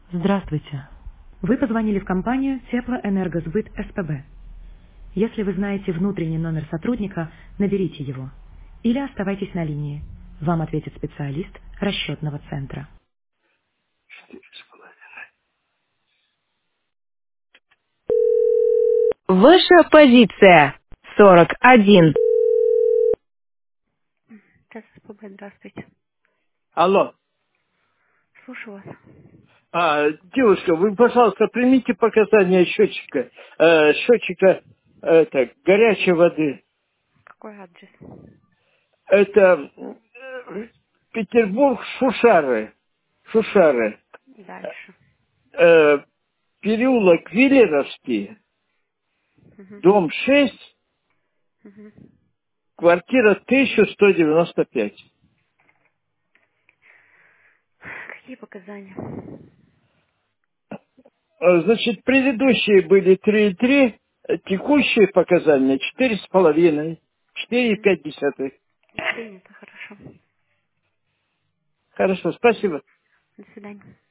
Здравствуйте. Вы позвонили в компанию Теплоэнергосбыт СПБ. Если вы знаете внутренний номер сотрудника, наберите его. Или оставайтесь на линии. Вам ответит специалист расчетного центра. Ваша позиция 41. Здравствуйте. Алло. Слушаю вас. Девушка, вы, пожалуйста, примите показания счетчика. Счетчика горячей воды. Какой адрес? Это Петербург, Шушары. Шушары. Дальше. Э, Переулок Виллеровский, Мгм. дом 6, Мгм. квартира 1195. Какие показания? Значит, предыдущие были 3,3, текущие показания 4,5, Мгм. 4,5. Принято, хорошо. Хорошо, спасибо. До свидания.